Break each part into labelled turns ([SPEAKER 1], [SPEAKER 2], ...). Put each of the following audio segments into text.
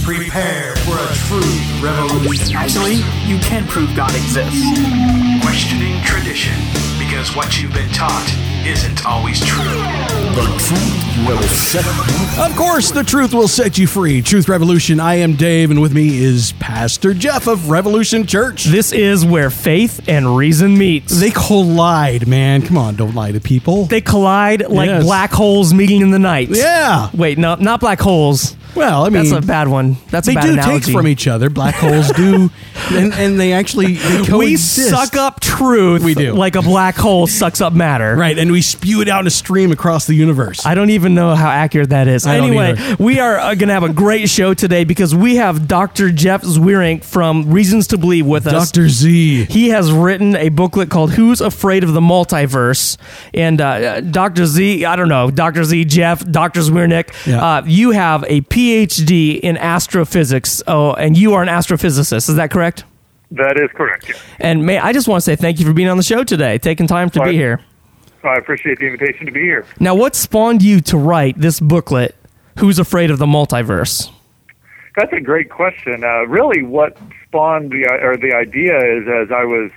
[SPEAKER 1] Prepare for a true revolution.
[SPEAKER 2] Actually, you can prove God exists.
[SPEAKER 1] Questioning tradition, because what you've been taught isn't always true.
[SPEAKER 3] The truth will set you free.
[SPEAKER 4] Of course, the truth will set you free. Truth Revolution. I am Dave, and with me is Pastor Jeff of Revolution Church.
[SPEAKER 5] This is where faith and reason meets.
[SPEAKER 4] They collide, man. Come on, don't lie to people.
[SPEAKER 5] They collide like
[SPEAKER 4] Yes.
[SPEAKER 5] black holes meeting in the night.
[SPEAKER 4] Yeah.
[SPEAKER 5] Wait, no, not black holes.
[SPEAKER 4] Well, I mean,
[SPEAKER 5] That's a bad one. That's a
[SPEAKER 4] they
[SPEAKER 5] bad
[SPEAKER 4] do
[SPEAKER 5] analogy.
[SPEAKER 4] take from each other. Black holes do, and they actually they
[SPEAKER 5] We
[SPEAKER 4] coexist.
[SPEAKER 5] suck up truth.
[SPEAKER 4] We do.
[SPEAKER 5] Like a black hole sucks up matter.
[SPEAKER 4] Right, and we spew it out in a stream across the universe.
[SPEAKER 5] I don't even know how accurate that is.
[SPEAKER 4] I don't
[SPEAKER 5] Anyway,
[SPEAKER 4] either.
[SPEAKER 5] we are going to have a great show today because we have Dr. Jeff Zwirink from Reasons to Believe with us.
[SPEAKER 4] Dr. Z.
[SPEAKER 5] He has written a booklet called Who's Afraid of the Multiverse? And Dr. Z, I don't know, Dr. Z, Jeff, Dr. Zwirnik,
[SPEAKER 4] Yeah.
[SPEAKER 5] you have a PhD in astrophysics, and you are an astrophysicist. Is that correct?
[SPEAKER 6] That is correct, yes.
[SPEAKER 5] And I just want to say thank you for being on the show today, taking time to be here.
[SPEAKER 6] I appreciate the invitation to be here.
[SPEAKER 5] Now, what spawned you to write this booklet, Who's Afraid of the Multiverse?
[SPEAKER 6] That's a great question. Really, what spawned the idea is as I was,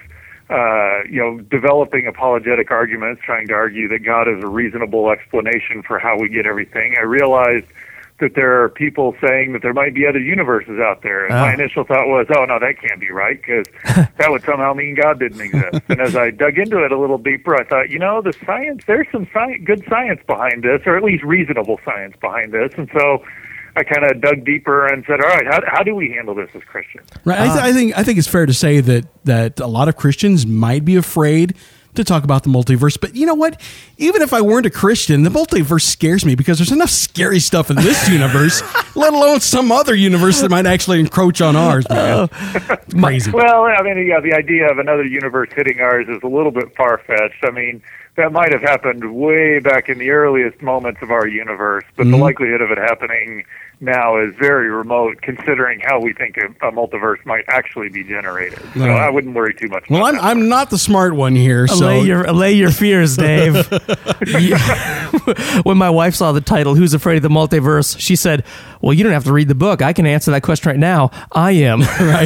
[SPEAKER 6] developing apologetic arguments, trying to argue that God is a reasonable explanation for how we get everything. I realized that there are people saying that there might be other universes out there. And my initial thought was, oh, no, that can't be right, because that would somehow mean God didn't exist. And as I dug into it a little deeper, I thought, the science, there's some good science behind this, or at least reasonable science behind this. And so I kind of dug deeper and said, all right, how do we handle this as Christians?
[SPEAKER 4] Right. I think it's fair to say that a lot of Christians might be afraid to talk about the multiverse. But you know what? Even if I weren't a Christian, the multiverse scares me because there's enough scary stuff in this universe, let alone some other universe that might actually encroach on ours, man. Crazy.
[SPEAKER 6] Well, I mean, the idea of another universe hitting ours is a little bit far-fetched. I mean, that might have happened way back in the earliest moments of our universe, but the likelihood of it happening now is very remote, considering how we think a multiverse might actually be generated. So
[SPEAKER 4] Right.
[SPEAKER 6] I wouldn't worry too much.
[SPEAKER 4] Well,
[SPEAKER 6] about that.
[SPEAKER 4] I'm not the smart one here, so
[SPEAKER 5] Allay your fears, Dave. When my wife saw the title, Who's Afraid of the Multiverse, she said, well, you don't have to read the book. I can answer that question right now. I am.
[SPEAKER 4] right.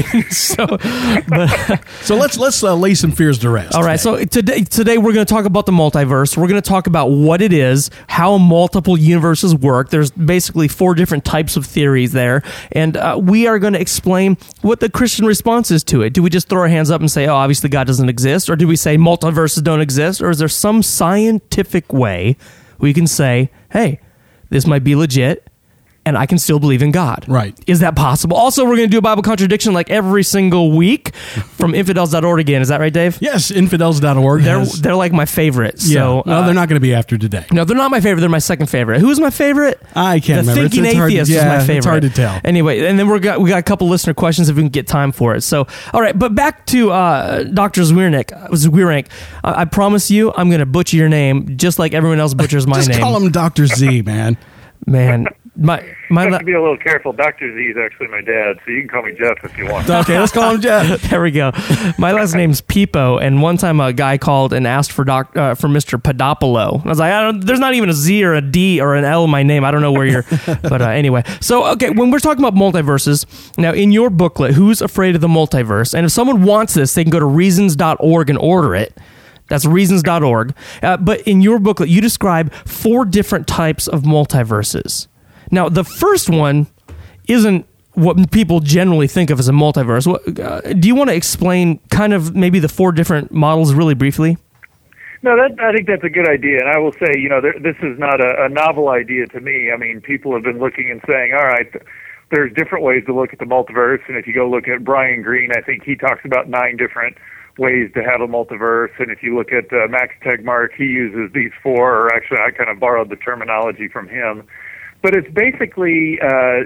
[SPEAKER 5] But
[SPEAKER 4] So let's lay some fears to rest.
[SPEAKER 5] all right, so today we're going to talk about the multiverse. We're going to talk about what it is, how multiple universes work. There's basically 4 different types of theories there, and we are going to explain what the Christian response is to it. Do we just throw our hands up and say, oh, obviously God doesn't exist, or do we say multiverses don't exist, or is there some scientific way we can say, hey, this might be legit, and I can still believe in God?
[SPEAKER 4] Right.
[SPEAKER 5] Is that possible? Also, we're going to do a Bible contradiction like every single week from infidels.org again. Is that right, Dave?
[SPEAKER 4] Yes, infidels.org.
[SPEAKER 5] They're like my favorite. So,
[SPEAKER 4] no, they're not going to be after today.
[SPEAKER 5] no, they're not my favorite. They're my second favorite. Who's my favorite?
[SPEAKER 4] I can't
[SPEAKER 5] The
[SPEAKER 4] remember.
[SPEAKER 5] Thinking
[SPEAKER 4] It's hard to-
[SPEAKER 5] Atheist is my favorite.
[SPEAKER 4] It's hard to tell.
[SPEAKER 5] Anyway, and then we got a couple listener questions if we can get time for it. So, all right, but back to Dr. Zwirink. I promise you, I'm going to butcher your name just like everyone else butchers my
[SPEAKER 4] Just
[SPEAKER 5] name.
[SPEAKER 4] call him Dr. Z, man.
[SPEAKER 5] Man, my
[SPEAKER 6] I have to be a little careful. Dr. Z is actually my dad, so you can call me Jeff if you want.
[SPEAKER 4] Okay, let's call him Jeff.
[SPEAKER 5] There we go. My last name's Pipo, and one time a guy called and asked for Mr. Podopolo. I was like, there's not even a Z or a D or an L in my name. I don't know where you're... But anyway. So, okay, when we're talking about multiverses, now in your booklet, Who's Afraid of the Multiverse? And if someone wants this, they can go to reasons.org and order it. That's reasons.org. But in your booklet, you describe 4 different types of multiverses. Now, the first one isn't what people generally think of as a multiverse. Do you want to explain kind of maybe the 4 different models really briefly?
[SPEAKER 6] No, I think that's a good idea. And I will say, this is not a novel idea to me. I mean, people have been looking and saying, all right, there's different ways to look at the multiverse. And if you go look at Brian Greene, I think he talks about 9 different ways to have a multiverse. And if you look at Max Tegmark, he uses these 4, or actually I kind of borrowed the terminology from him. But it's basically,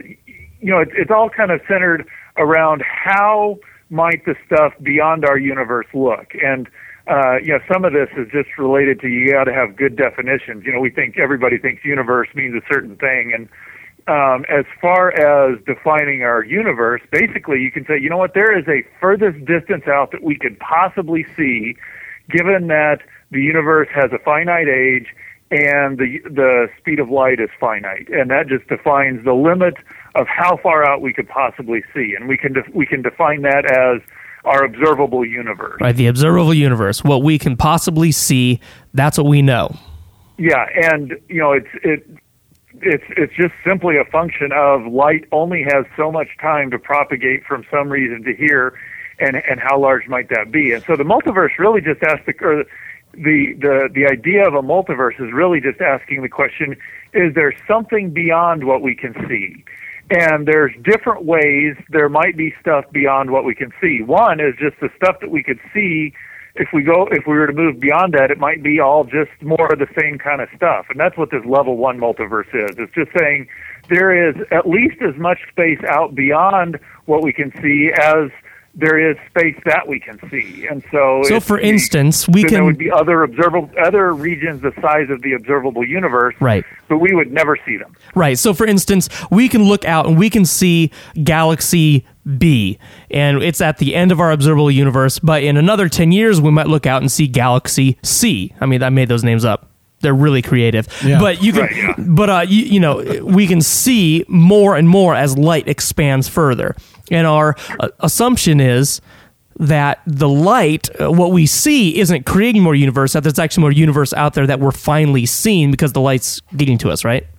[SPEAKER 6] it's all kind of centered around how might the stuff beyond our universe look. And, some of this is just related to you got to have good definitions. Everybody thinks universe means a certain thing. And as far as defining our universe, basically you can say, there is a furthest distance out that we could possibly see, given that the universe has a finite age and the speed of light is finite, and that just defines the limit of how far out we could possibly see, and we can define that as our observable universe.
[SPEAKER 5] Right, the observable universe, what we can possibly see, that's what we know.
[SPEAKER 6] Yeah, and it's just simply a function of light only has so much time to propagate from some reason to here, and how large might that be? And so the multiverse really just asks the idea of a multiverse is really just asking the question: is there something beyond what we can see? And there's different ways there might be stuff beyond what we can see. One is just the stuff that we could see. If we were to move beyond that, it might be all just more of the same kind of stuff. And that's what this level 1 multiverse is. It's just saying there is at least as much space out beyond what we can see as there is space that we can see. And so
[SPEAKER 5] for instance,
[SPEAKER 6] there would be other regions the size of the observable universe,
[SPEAKER 5] right,
[SPEAKER 6] but we would never see them.
[SPEAKER 5] Right. So for instance, we can look out and we can see galaxy B, and it's at the end of our observable universe, but in another 10 years we might look out and see galaxy C. I mean, I made those names up. They're really creative. Yeah. But you can, right, yeah. But we can see more and more as light expands further. And our assumption is that the light, what we see, isn't creating more universe. That there's actually more universe out there that we're finally seeing because the light's getting to us, right?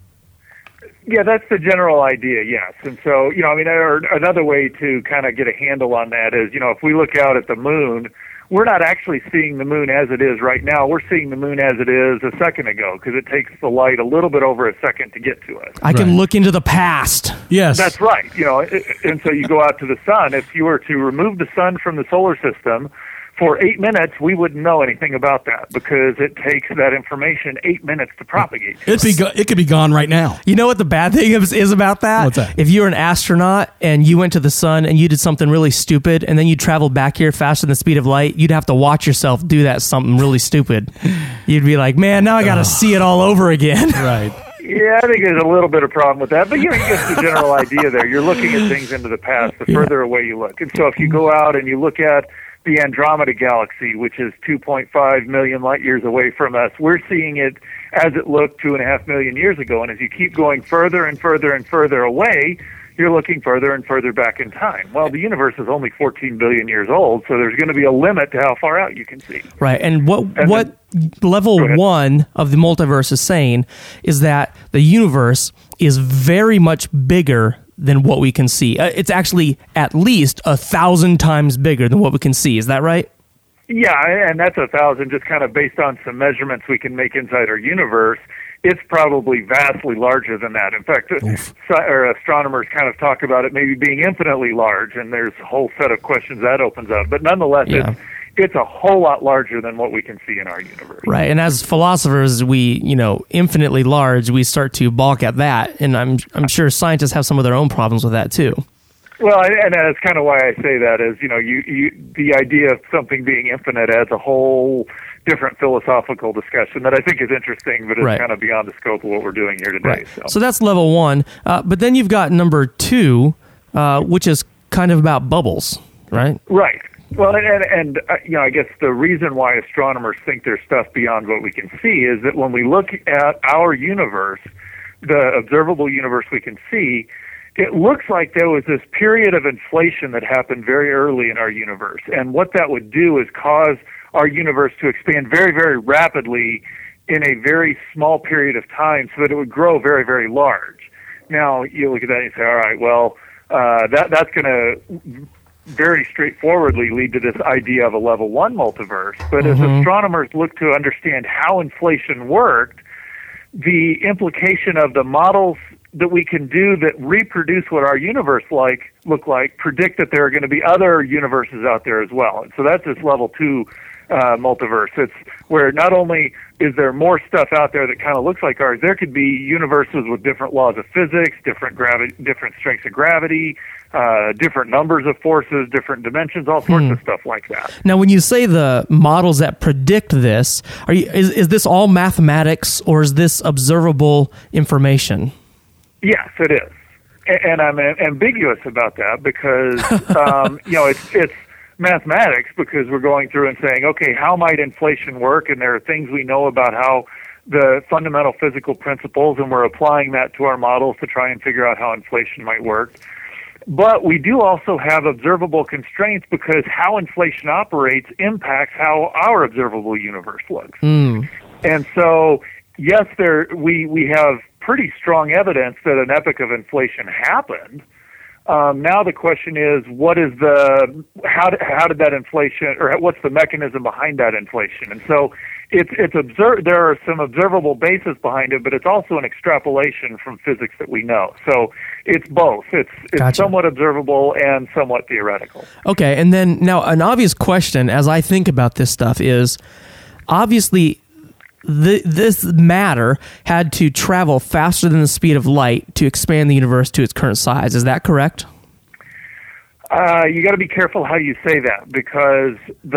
[SPEAKER 6] Yeah, that's the general idea, yes. And so, another way to kind of get a handle on that is, if we look out at the moon, we're not actually seeing the moon as it is right now. We're seeing the moon as it is a second ago because it takes the light a little bit over a second to get to us.
[SPEAKER 5] I can look into the past.
[SPEAKER 4] Yes.
[SPEAKER 6] That's right. And so you go out to the sun. If you were to remove the sun from the solar system for 8 minutes, we wouldn't know anything about that because it takes that information 8 minutes to propagate.
[SPEAKER 4] It could be gone right now.
[SPEAKER 5] You know what the bad thing is about that?
[SPEAKER 4] What's that?
[SPEAKER 5] If you're an astronaut and you went to the sun and you did something really stupid and then you traveled back here faster than the speed of light, you'd have to watch yourself do that something really stupid. You'd be like, man, now I got to see it all over again.
[SPEAKER 4] Right.
[SPEAKER 6] Yeah, I think there's a little bit of problem with that, but you get the general idea there. You're looking at things into the past the further away you look. And so if you go out and you look at the Andromeda Galaxy, which is 2.5 million light years away from us, we're seeing it as it looked 2.5 million years ago. And as you keep going further and further and further away, you're looking further and further back in time. Well, the universe is only 14 billion years old, so there's going to be a limit to how far out you can see.
[SPEAKER 5] Right. And what level 1 of the multiverse is saying is that the universe is very much bigger than what we can see. It's actually at least 1,000 times bigger than what we can see. Is that right?
[SPEAKER 6] Yeah, and that's 1,000 just kind of based on some measurements we can make inside our universe. It's probably vastly larger than that. In fact, astronomers kind of talk about it maybe being infinitely large, and there's a whole set of questions that opens up. But nonetheless, it's a whole lot larger than what we can see in our universe.
[SPEAKER 5] Right, and as philosophers, we, infinitely large, we start to balk at that, and I'm sure scientists have some of their own problems with that too.
[SPEAKER 6] Well, and that's kind of why I say that is, the idea of something being infinite adds a whole different philosophical discussion that I think is interesting, but it's kind of beyond the scope of what we're doing here today.
[SPEAKER 5] Right. So that's level 1, but then you've got number 2, which is kind of about bubbles, right?
[SPEAKER 6] Right. Well, and I guess the reason why astronomers think there's stuff beyond what we can see is that when we look at our universe, the observable universe we can see, it looks like there was this period of inflation that happened very early in our universe. And what that would do is cause our universe to expand very, very rapidly in a very small period of time so that it would grow very, very large. Now, you look at that and you say, all right, well, that's going to very straightforwardly lead to this idea of a level 1 multiverse. But as astronomers look to understand how inflation worked, the implication of the models that we can do that reproduce what our universe look like predict that there are going to be other universes out there as well. And so that's this level 2 multiverse. It's where not only is there more stuff out there that kind of looks like ours, there could be universes with different laws of physics, different strengths of gravity, different numbers of forces, different dimensions, all sorts of stuff like that.
[SPEAKER 5] Now, when you say the models that predict this, is this all mathematics or is this observable information?
[SPEAKER 6] Yes, it is. And I'm ambiguous about that because, it's mathematics because we're going through and saying, okay, how might inflation work? And there are things we know about how the fundamental physical principles, and we're applying that to our models to try and figure out how inflation might work. But we do also have observable constraints because how inflation operates impacts how our observable universe looks. And so, yes, we have pretty strong evidence that an epoch of inflation happened. Now the question is, how did that inflation, or what's the mechanism behind that inflation? And so there are some observable bases behind it, but it's also an extrapolation from physics that we know. So it's both. It's
[SPEAKER 5] Gotcha.
[SPEAKER 6] Somewhat observable and somewhat theoretical.
[SPEAKER 5] Okay, and then now an obvious question as I think about this stuff is, obviously, this matter had to travel faster than the speed of light to expand the universe to its current size. Is that correct?
[SPEAKER 6] You got to be careful how you say that, because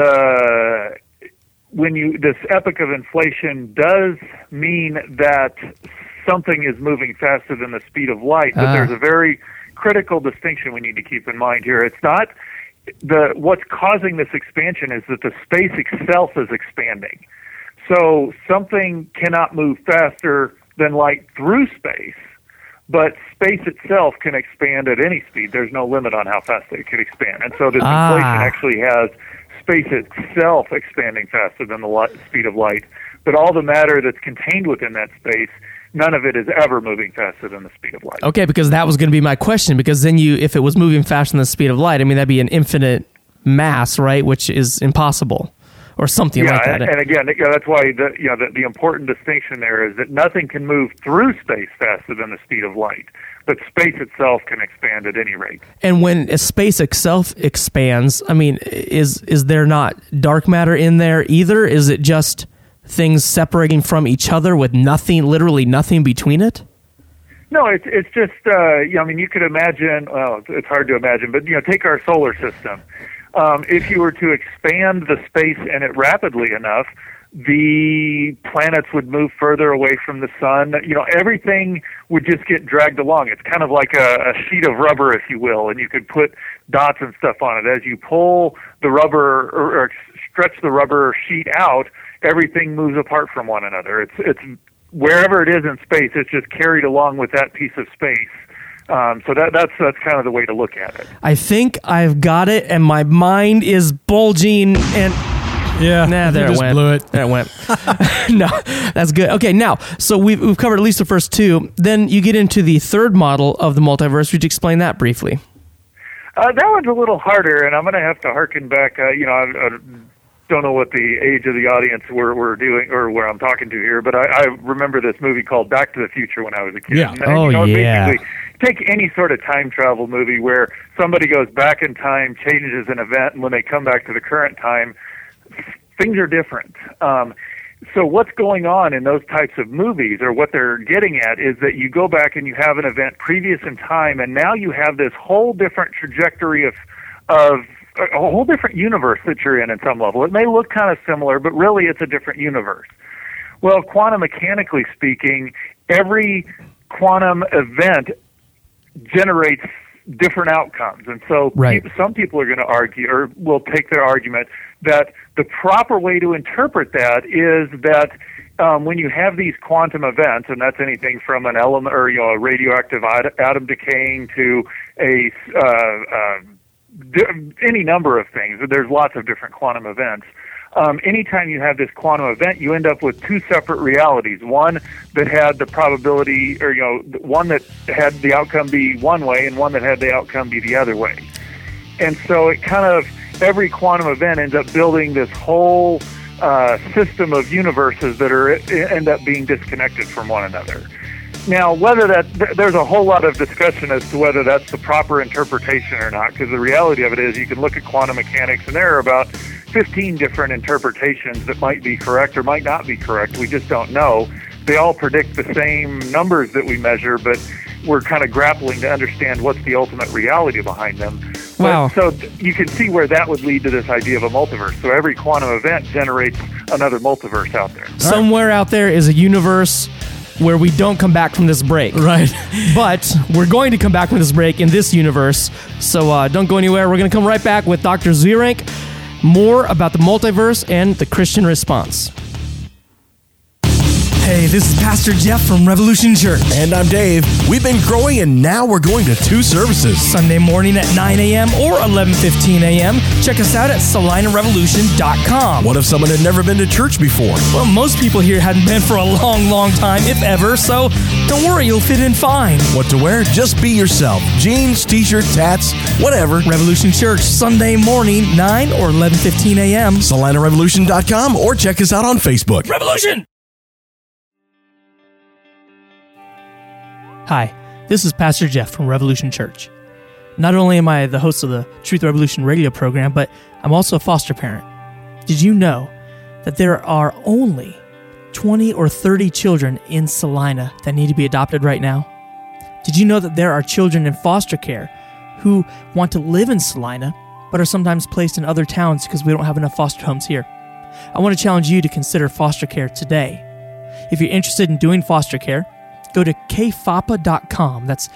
[SPEAKER 6] this epoch of inflation does mean that something is moving faster than the speed of light, but there's a very critical distinction we need to keep in mind here. It's not what's causing this expansion is that the space itself is expanding. So something cannot move faster than light through space, but space itself can expand at any speed. There's no limit on how fast it can expand. And so this inflation actually has space itself expanding faster than the speed of light. But all the matter that's contained within that space, none of it is ever moving faster than the speed of light.
[SPEAKER 5] Okay, because that was going to be my question, because then if it was moving faster than the speed of light, I mean, that'd be an infinite mass, right, which is impossible. Or something like that.
[SPEAKER 6] And again, that's why the important distinction there is that nothing can move through space faster than the speed of light, but space itself can expand at any rate.
[SPEAKER 5] And when a space itself expands, I mean, is there not dark matter in there either? Is it just things separating from each other with literally nothing between it?
[SPEAKER 6] No, it's just you could imagine. Well, it's hard to imagine, but take our solar system. If you were to expand the space in it rapidly enough, the planets would move further away from the sun. Everything would just get dragged along. It's kind of like a sheet of rubber, if you will, and you could put dots and stuff on it. As you pull the rubber or stretch the rubber sheet out, everything moves apart from one another. It's wherever it is in space, it's just carried along with that piece of space. So that's kind of the way to look at it.
[SPEAKER 5] I think I've got it, and my mind is bulging, and there it went.
[SPEAKER 4] Blew it.
[SPEAKER 5] There it went. No, that's good. Okay, now, so we've covered at least the first two. Then you get into the third model of the multiverse. Would you explain that briefly?
[SPEAKER 6] That one's a little harder, and I'm going to have to harken back. I don't know what the age of the audience we're doing or where I'm talking to here, but I remember this movie called Back to the Future when I was a kid.
[SPEAKER 4] Yeah.
[SPEAKER 6] Basically, take any sort of time travel movie where somebody goes back in time, changes an event, and when they come back to the current time, things are different. So what's going on in those types of movies, or what they're getting at, is that you go back and you have an event previous in time, and now you have this whole different trajectory of a whole different universe that you're in some level. It may look kind of similar, but really it's a different universe. Well, quantum mechanically speaking, every quantum event generates different outcomes. And so some people are going to argue, or will take their argument, that the proper way to interpret that is that when you have these quantum events, and that's anything from an element or a radioactive atom decaying to any number of things. There's lots of different quantum events. Anytime you have this quantum event, you end up with two separate realities. One that had the probability, or one that had the outcome be one way, and one that had the outcome be the other way. And so it kind of, every quantum event ends up building this whole system of universes that end up being disconnected from one another. Now, whether there's a whole lot of discussion as to whether that's the proper interpretation or not, because the reality of it is you can look at quantum mechanics, and there are about 15 different interpretations that might be correct or might not be correct. We just don't know. They all predict the same numbers that we measure, but we're kind of grappling to understand what's the ultimate reality behind them.
[SPEAKER 5] Wow.
[SPEAKER 6] So you can see where that would lead to this idea of a multiverse. So every quantum event generates another multiverse out there.
[SPEAKER 5] Somewhere out there is a universe where we don't come back from this break.
[SPEAKER 4] Right.
[SPEAKER 5] But we're going to come back from this break in this universe. So don't go anywhere. We're going to come right back with Dr. Zierank. More about the multiverse and the Christian response. Hey, this is Pastor Jeff from Revolution Church.
[SPEAKER 3] And I'm Dave. We've been growing, and now we're going to 2 services.
[SPEAKER 5] Sunday morning at 9 a.m. or 11:15 a.m. Check us out at SalinaRevolution.com.
[SPEAKER 3] What if someone had never been to church before?
[SPEAKER 5] Well, most people here hadn't been for a long, long time, if ever, so don't worry, you'll fit in fine.
[SPEAKER 3] What to wear? Just be yourself. Jeans, t-shirt, tats, whatever.
[SPEAKER 5] Revolution Church, Sunday morning, 9 or 11:15 a.m.
[SPEAKER 3] SalinaRevolution.com or check us out on Facebook.
[SPEAKER 5] Revolution! Hi, this is Pastor Jeff from Revolution Church. Not only am I the host of the Truth Revolution radio program, but I'm also a foster parent. Did you know that there are only 20 or 30 children in Salina that need to be adopted right now? Did you know that there are children in foster care who want to live in Salina, but are sometimes placed in other towns because we don't have enough foster homes here? I want to challenge you to consider foster care today. If you're interested in doing foster care, go to kfapa.com. That's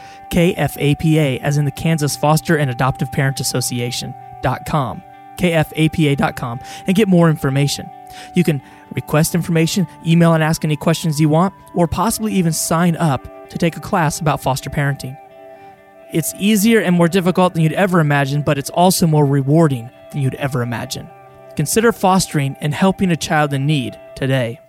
[SPEAKER 5] KFAPA, as in the Kansas Foster and Adoptive Parent Association.com. KFAPA.com, and get more information. You can request information, email and ask any questions you want, or possibly even sign up to take a class about foster parenting. It's easier and more difficult than you'd ever imagine, but it's also more rewarding than you'd ever imagine. Consider fostering and helping a child in need today.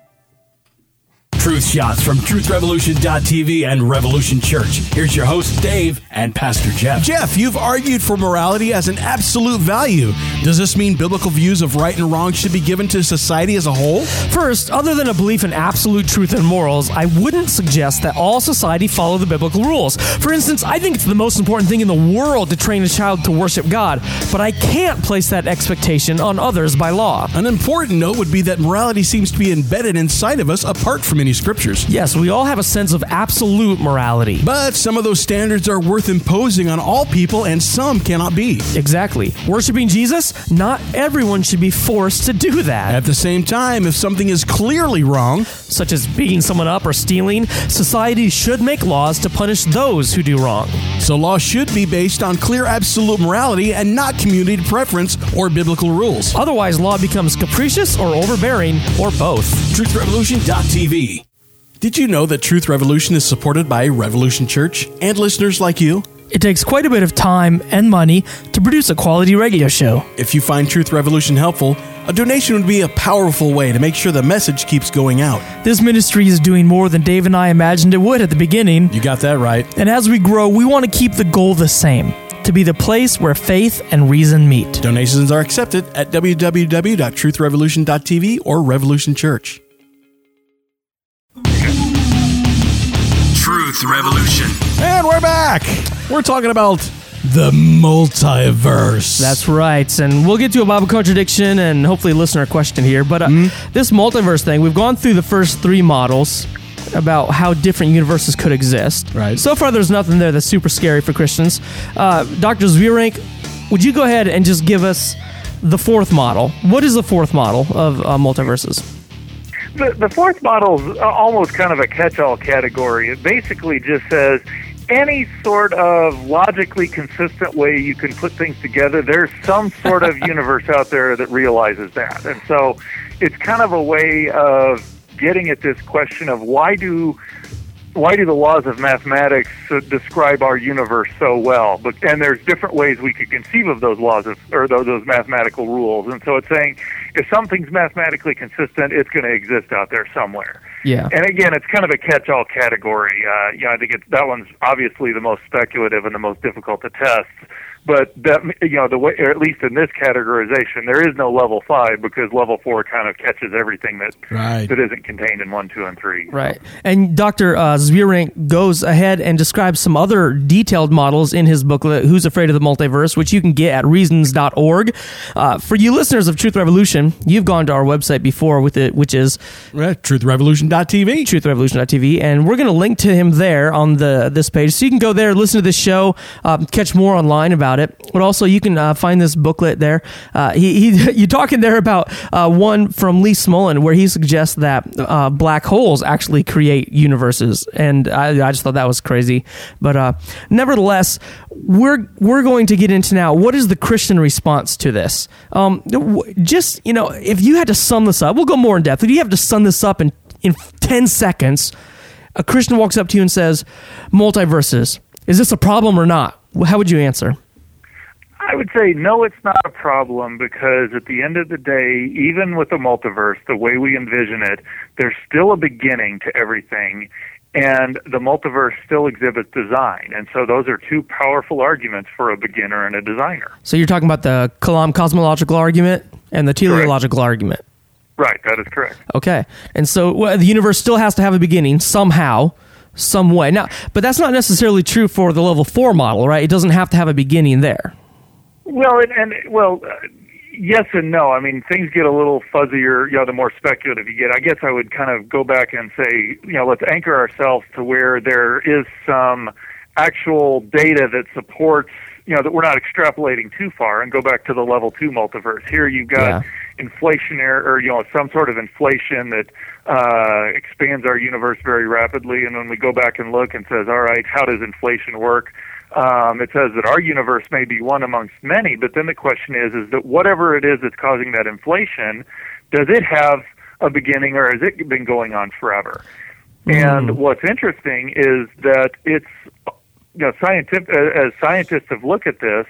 [SPEAKER 3] Truth Shots from TruthRevolution.tv and Revolution Church. Here's your host, Dave, and Pastor Jeff.
[SPEAKER 4] Jeff, you've argued for morality as an absolute value. Does this mean biblical views of right and wrong should be given to society as a whole?
[SPEAKER 5] First, other than a belief in absolute truth and morals, I wouldn't suggest that all society follow the biblical rules. For instance, I think it's the most important thing in the world to train a child to worship God, but I can't place that expectation on others by law.
[SPEAKER 4] An important note would be that morality seems to be embedded inside of us apart from any scriptures.
[SPEAKER 5] Yes, we all have a sense of absolute morality.
[SPEAKER 4] But some of those standards are worth imposing on all people, and some cannot be.
[SPEAKER 5] Exactly. Worshiping Jesus, not everyone should be forced to do that.
[SPEAKER 4] At the same time, if something is clearly wrong,
[SPEAKER 5] such as beating someone up or stealing, society should make laws to punish those who do wrong.
[SPEAKER 4] So law should be based on clear absolute morality and not community preference or biblical rules.
[SPEAKER 5] Otherwise, law becomes capricious or overbearing, or both.
[SPEAKER 3] TruthRevolution.tv.
[SPEAKER 4] Did you know that Truth Revolution is supported by Revolution Church and listeners like you?
[SPEAKER 5] It takes quite a bit of time and money to produce a quality radio show.
[SPEAKER 4] If you find Truth Revolution helpful, a donation would be a powerful way to make sure the message keeps going out.
[SPEAKER 5] This ministry is doing more than Dave and I imagined it would at the beginning.
[SPEAKER 4] You got that right.
[SPEAKER 5] And as we grow, we want to keep the goal the same: to be the place where faith and reason meet.
[SPEAKER 4] Donations are accepted at www.truthrevolution.tv or Revolution Church.
[SPEAKER 1] Truth Revolution.
[SPEAKER 4] And we're back. We're talking about the multiverse.
[SPEAKER 5] That's right. And we'll get to a Bible contradiction and hopefully a listener question here. But this multiverse thing, we've gone through the first 3 models about how different universes could exist.
[SPEAKER 4] Right.
[SPEAKER 5] So far, there's nothing there that's super scary for Christians. Dr. Zwierenk, would you go ahead and just give us the 4th model? What is the 4th model of multiverses?
[SPEAKER 6] The 4th model is almost kind of a catch-all category. It basically just says any sort of logically consistent way you can put things together, there's some sort of universe out there that realizes that. And so it's kind of a way of getting at this question of why do the laws of mathematics describe our universe so well? And there's different ways we could conceive of those laws or those mathematical rules. And so it's saying if something's mathematically consistent, it's going to exist out there somewhere.
[SPEAKER 5] Yeah.
[SPEAKER 6] And again, it's kind of a catch-all category. I think that one's obviously the most speculative and the most difficult to test. But that, the way, or at least in this categorization, there is no level 5 because level 4 kind of catches everything that isn't contained in 1, 2, and 3.
[SPEAKER 5] Right. And Dr. Zwierenk goes ahead and describes some other detailed models in his booklet, Who's Afraid of the Multiverse, which you can get at reasons.org. For you listeners of Truth Revolution, you've gone to our website before with it, which is
[SPEAKER 4] truthrevolution.tv.
[SPEAKER 5] Truthrevolution.tv, and we're going to link to him there on this page, so you can go there, listen to this show, catch more online about it. But also, you can find this booklet there. You talk in there about one from Lee Smolin where he suggests that black holes actually create universes, and I just thought that was crazy. But nevertheless, we're going to get into now what is the Christian response to this. If you had to sum this up, we'll go more in depth. If you have to sum this up in 10 seconds, a Christian walks up to you and says, multiverses, is this a problem or not? How would you answer?
[SPEAKER 6] I would say, no, it's not a problem, because at the end of the day, even with the multiverse, the way we envision it, there's still a beginning to everything, and the multiverse still exhibits design. And so those are two powerful arguments for a beginner and a designer.
[SPEAKER 5] So you're talking about the Kalam cosmological argument and the teleological argument.
[SPEAKER 6] Right, that is correct.
[SPEAKER 5] Okay. And so the universe still has to have a beginning somehow, some way. Now, but that's not necessarily true for the level 4 model, right? It doesn't have to have a beginning there.
[SPEAKER 6] Well, yes and no. I mean, things get a little fuzzier, the more speculative you get. I guess I would kind of go back and say, let's anchor ourselves to where there is some actual data that supports, that we're not extrapolating too far, and go back to the level 2 multiverse. Here you've got inflationary, or some sort of inflation that expands our universe very rapidly, and when we go back and look and says, all right, how does inflation work? It says that our universe may be one amongst many, but then the question is that whatever it is that's causing that inflation, does it have a beginning, or has it been going on forever? And what's interesting is that it's, as scientists have looked at this,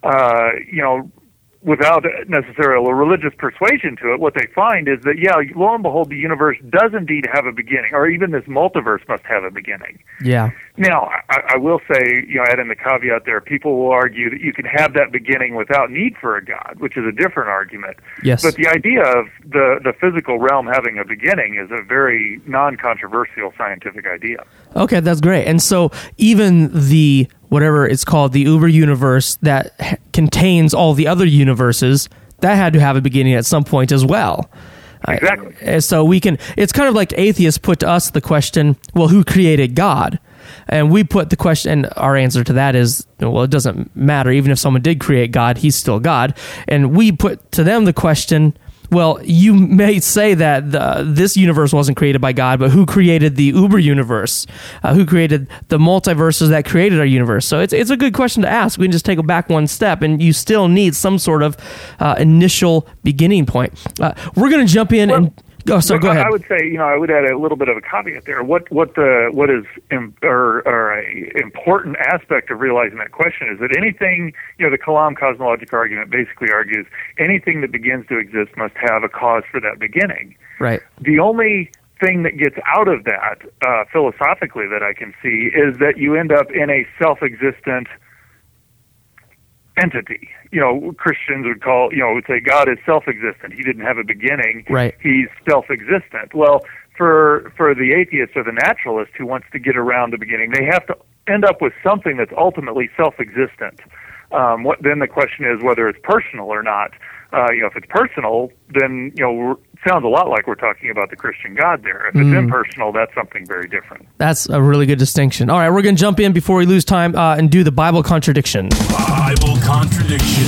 [SPEAKER 6] without necessarily a religious persuasion to it, what they find is that, lo and behold, the universe does indeed have a beginning, or even this multiverse must have a beginning.
[SPEAKER 5] Yeah.
[SPEAKER 6] Now, I will say, adding the caveat there, people will argue that you can have that beginning without need for a God, which is a different argument.
[SPEAKER 5] Yes.
[SPEAKER 6] But the idea of the physical realm having a beginning is a very non-controversial scientific idea.
[SPEAKER 5] Okay, that's great. And so even the, whatever it's called, the Uber universe that contains all the other universes, that had to have a beginning at some point as well.
[SPEAKER 6] Exactly.
[SPEAKER 5] So it's kind of like atheists put to us the question, well, who created God? And we put the question, and our answer to that is, well, it doesn't matter. Even if someone did create God, he's still God. And we put to them the question, well, you may say that this universe wasn't created by God, but who created the Uber universe? Who created the multiverses that created our universe? So it's a good question to ask. We can just take it back one step, and you still need some sort of initial beginning point. We're going to jump in and... Oh, so go ahead. I
[SPEAKER 6] would say, I would add a little bit of a caveat there. What is a important aspect of realizing that question is that anything, the Kalam cosmological argument basically argues anything that begins to exist must have a cause for that beginning.
[SPEAKER 5] Right.
[SPEAKER 6] The only thing that gets out of that, philosophically, that I can see is that you end up in a self-existent entity. Christians would say God is self-existent. He didn't have a beginning.
[SPEAKER 5] Right.
[SPEAKER 6] He's self-existent. Well, for the atheist or the naturalist who wants to get around the beginning, they have to end up with something that's ultimately self-existent. Then the question is whether it's personal or not. If it's personal, then it sounds a lot like we're talking about the Christian God there. If it's impersonal, that's something very different.
[SPEAKER 5] That's a really good distinction. All right, we're going to jump in before we lose time and do the Bible contradiction.
[SPEAKER 3] Bible contradiction.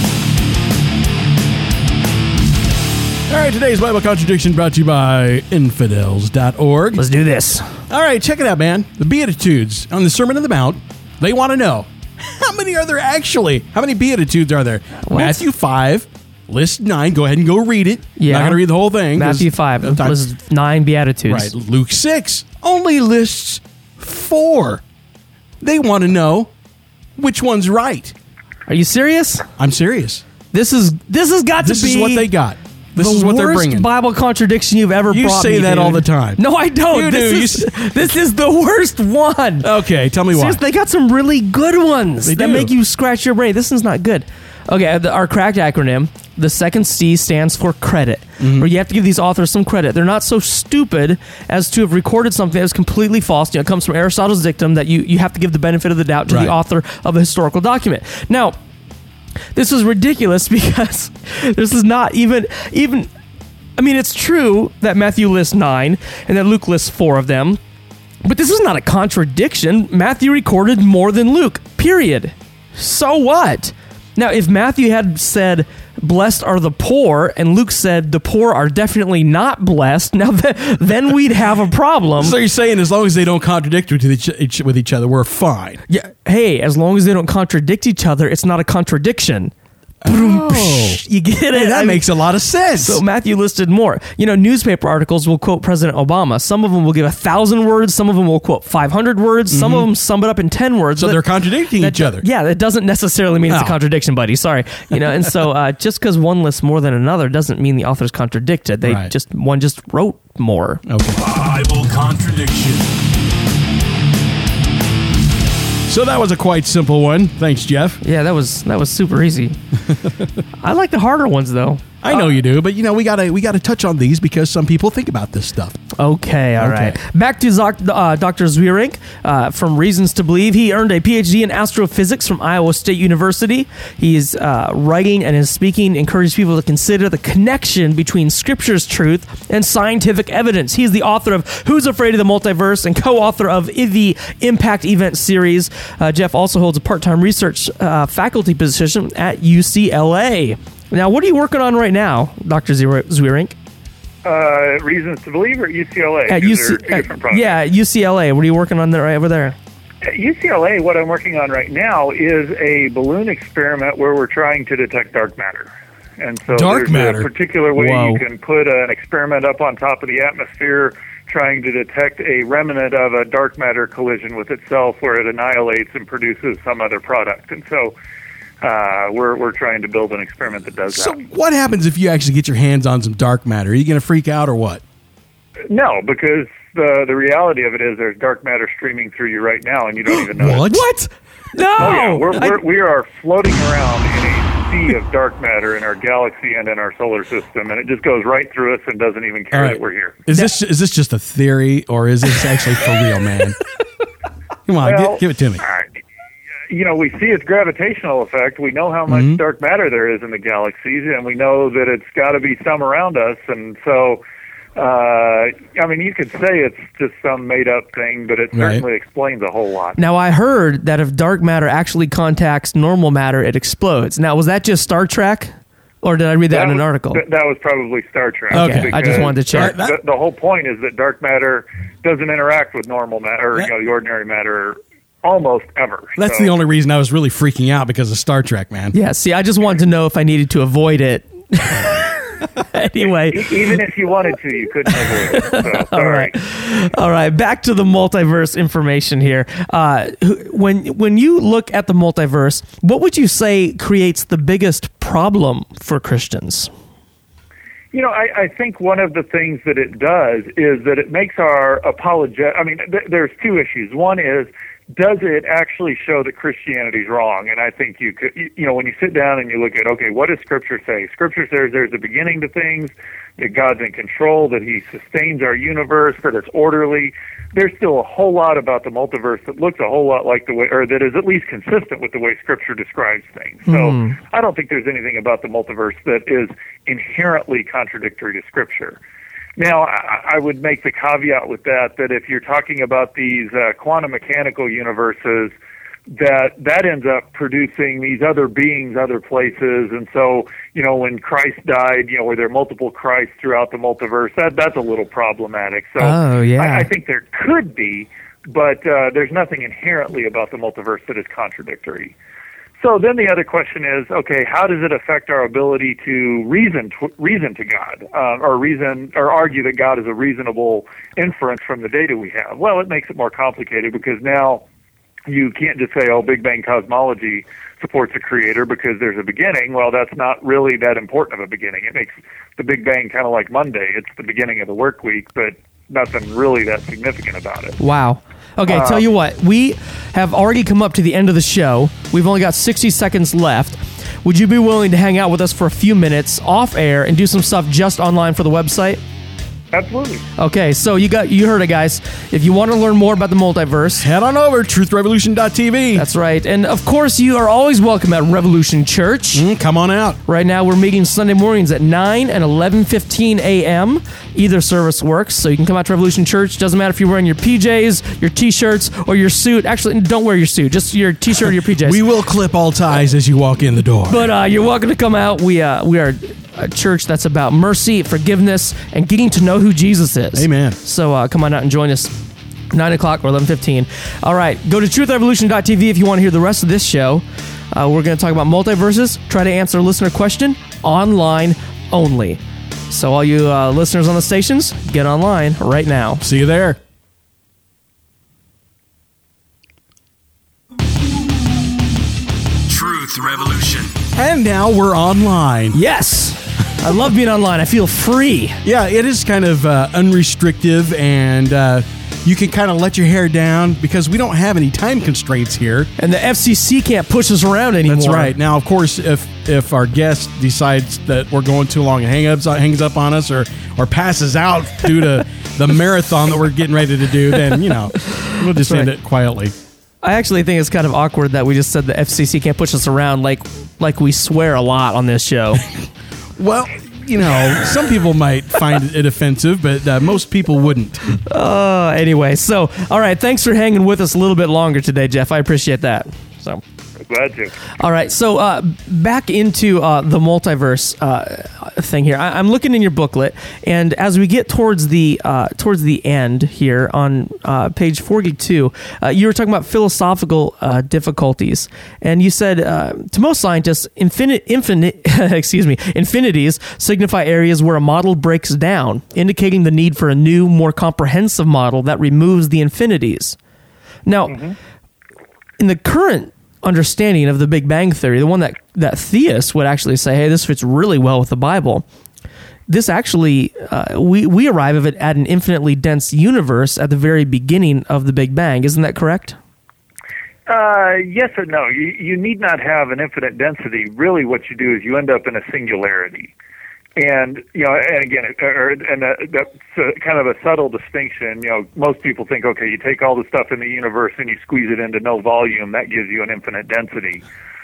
[SPEAKER 4] All right, today's Bible contradiction brought to you by infidels.org.
[SPEAKER 5] Let's do this.
[SPEAKER 4] All right, check it out, man. The Beatitudes on the Sermon on the Mount, they want to know, how many are there actually? How many Beatitudes are there?
[SPEAKER 5] What?
[SPEAKER 4] Matthew 5, list 9. Go ahead and go read it.
[SPEAKER 5] Yeah.
[SPEAKER 4] Not going to read the whole thing.
[SPEAKER 5] Matthew 5, lists 9 Beatitudes.
[SPEAKER 4] Right. Luke 6 only lists 4. They want to know which one's right.
[SPEAKER 5] Are you serious?
[SPEAKER 4] I'm serious.
[SPEAKER 5] This has got to be...
[SPEAKER 4] This is what they got. This is what they're bringing.
[SPEAKER 5] The worst Bible contradiction you've ever brought me.
[SPEAKER 4] You say that
[SPEAKER 5] dude.
[SPEAKER 4] all the time.
[SPEAKER 5] No, I don't.
[SPEAKER 4] You
[SPEAKER 5] do. This is the worst one.
[SPEAKER 4] Okay, tell me why.
[SPEAKER 5] Seriously, they got some really good ones that make you scratch your brain. This is not good. Okay, our cracked acronym, the second C stands for credit, where you have to give these authors some credit. They're not so stupid as to have recorded something that is completely false. It comes from Aristotle's dictum that you have to give the benefit of the doubt to the author of a historical document. Now, this is ridiculous because this is not even... I mean, it's true that Matthew lists 9 and that Luke lists 4 of them, but this is not a contradiction. Matthew recorded more than Luke, period. So what? Now, if Matthew had said, blessed are the poor, and Luke said the poor are definitely not blessed, now then we'd have a problem.
[SPEAKER 4] So you're saying as long as they don't contradict with each other, we're fine?
[SPEAKER 5] Yeah. Hey, as long as they don't contradict each other, it's not a contradiction.
[SPEAKER 4] Oh,
[SPEAKER 5] You get it?
[SPEAKER 4] that makes a lot of sense.
[SPEAKER 5] So Matthew listed more. Newspaper articles will quote President Obama. Some of them will give 1,000 words. Some of them will quote 500 words. Some of them sum it up in 10 words.
[SPEAKER 4] so they're contradicting each other.
[SPEAKER 5] Yeah, that doesn't necessarily mean it's a contradiction, buddy. Sorry. And so just because one lists more than another doesn't mean the author's contradicted. One just wrote more.
[SPEAKER 4] Okay.
[SPEAKER 3] Bible contradiction.
[SPEAKER 4] So that was a quite simple one. Thanks, Jeff.
[SPEAKER 5] Yeah, that was super easy. I like the harder ones though.
[SPEAKER 4] I know you do, but we gotta touch on these because some people think about this stuff.
[SPEAKER 5] Okay, all right. Back to Dr. Zwierink from Reasons to Believe. He earned a PhD in astrophysics from Iowa State University. He's writing and his speaking encourages people to consider the connection between Scripture's truth and scientific evidence. He's the author of Who's Afraid of the Multiverse and co-author of the Impact Event series. Jeff also holds a part-time research faculty position at UCLA. Now, what are you working on right now, Dr. Zwierink?
[SPEAKER 6] Reasons to Believe or UCLA?
[SPEAKER 5] At UCLA. What are you working on over there?
[SPEAKER 6] At UCLA, what I'm working on right now is a balloon experiment where we're trying to detect dark matter. And so there's a particular way you can put an experiment up on top of the atmosphere trying to detect a remnant of a dark matter collision with itself where it annihilates and produces some other product. And so we're trying to build an experiment that does that.
[SPEAKER 4] So what happens if you actually get your hands on some dark matter? Are you going to freak out or what?
[SPEAKER 6] No, because the reality of it is there's dark matter streaming through you right now, and you don't even know it.
[SPEAKER 5] What? No!
[SPEAKER 6] Oh, yeah. We are floating around in a sea of dark matter in our galaxy and in our solar system, and it just goes right through us and doesn't even care that we're here.
[SPEAKER 4] Is this just a theory, or is this actually for real, man? Come on, give it to me.
[SPEAKER 6] All right. We see its gravitational effect. We know how much dark matter there is in the galaxies, and we know that it's got to be some around us. And so, you could say it's just some made-up thing, but it certainly explains a whole lot.
[SPEAKER 5] Now, I heard that if dark matter actually contacts normal matter, it explodes. Now, was that just Star Trek? Or did I read that in an article?
[SPEAKER 6] That was probably Star Trek.
[SPEAKER 5] Okay, I just wanted to check.
[SPEAKER 6] The whole point is that dark matter doesn't interact with normal matter, the ordinary matter, almost ever.
[SPEAKER 4] That's the only reason I was really freaking out, because of Star Trek, man.
[SPEAKER 5] Yeah, see, I just wanted to know if I needed to avoid it. Anyway.
[SPEAKER 6] Even if you wanted to, you couldn't avoid it. So, sorry.
[SPEAKER 5] All right, back to the multiverse information here. When you look at the multiverse, what would you say creates the biggest problem for Christians?
[SPEAKER 6] I think one of the things that it does is that it makes our apologetic. There's two issues. One is, does it actually show that Christianity is wrong? And I think you could, when you sit down and you look at, okay, what does Scripture say? Scripture says there's a beginning to things, that God's in control, that He sustains our universe, that it's orderly. There's still a whole lot about the multiverse that looks a whole lot like the way, or that is at least consistent with the way Scripture describes things. So I don't think there's anything about the multiverse that is inherently contradictory to Scripture. Now, I would make the caveat with that if you're talking about these quantum mechanical universes, that ends up producing these other beings, other places. And so, when Christ died, were there multiple Christs throughout the multiverse? That's a little problematic. So I think there could be, but there's nothing inherently about the multiverse that is contradictory. So then the other question is, okay, how does it affect our ability to reason to God, or argue that God is a reasonable inference from the data we have? Well, it makes it more complicated, because now you can't just say, Big Bang cosmology supports a creator because there's a beginning. Well, that's not really that important of a beginning. It makes the Big Bang kind of like Monday. It's the beginning of the work week, but nothing really that significant about it.
[SPEAKER 5] Wow. Okay, tell you what, we have already come up to the end of the show. We've only got 60 seconds left. Would you be willing to hang out with us for a few minutes off air and do some stuff just online for the website?
[SPEAKER 6] Absolutely.
[SPEAKER 5] Okay, so you heard it, guys. If you want to learn more about the multiverse,
[SPEAKER 4] head on over truthrevolution.tv.
[SPEAKER 5] That's right. And of course, you are always welcome at Revolution Church.
[SPEAKER 4] Come on out.
[SPEAKER 5] Right now, we're meeting Sunday mornings at 9 and 11:15 a.m. Either service works, so you can come out to Revolution Church. Doesn't matter if you're wearing your PJs, your T-shirts, or your suit. Actually, don't wear your suit. Just your T-shirt or your PJs.
[SPEAKER 4] We will clip all ties as you walk in the door.
[SPEAKER 5] But you're welcome to come out. We are a church that's about mercy, forgiveness, and getting to know who Jesus is.
[SPEAKER 4] Amen.
[SPEAKER 5] So come on out and join us. 9 o'clock or 11:15. All right, go to truthrevolution.tv if you want to hear the rest of this show. We're going to talk about multiverses, try to answer a listener question online only. So all you listeners on the stations, get online right now.
[SPEAKER 4] See you there.
[SPEAKER 1] Truth Revolution.
[SPEAKER 4] And now we're online.
[SPEAKER 5] Yes! I love being online. I feel free.
[SPEAKER 4] Yeah, it is kind of unrestrictive, and you can kind of let your hair down because we don't have any time constraints here.
[SPEAKER 5] And the FCC can't push us around anymore.
[SPEAKER 4] That's right. Now, of course, if our guest decides that we're going too long and hangs up on us or passes out due to the marathon that we're getting ready to do, then, we'll just end it quietly.
[SPEAKER 5] I actually think it's kind of awkward that we just said the FCC can't push us around like we swear a lot on this show.
[SPEAKER 4] Well, some people might find it offensive, but most people wouldn't.
[SPEAKER 5] Anyway, so, all right, thanks for hanging with us a little bit longer today, Jeff. I appreciate that. So,
[SPEAKER 6] Glad to.
[SPEAKER 5] all right, so back into the multiverse thing here. I'm looking in your booklet, and as we get towards the end here on page 42, you were talking about philosophical difficulties, and you said to most scientists, infinities signify areas where a model breaks down, indicating the need for a new, more comprehensive model that removes the infinities. Now, in the current understanding of the Big Bang Theory, the one that theists would actually say, hey, this fits really well with the Bible. This actually, we arrive at an infinitely dense universe at the very beginning of the Big Bang. Isn't that correct?
[SPEAKER 6] Yes or no. You need not have an infinite density. Really what you do is you end up in a singularity. And, and again, that's kind of a subtle distinction. Most people think, okay, you take all the stuff in the universe and you squeeze it into no volume, that gives you an infinite density.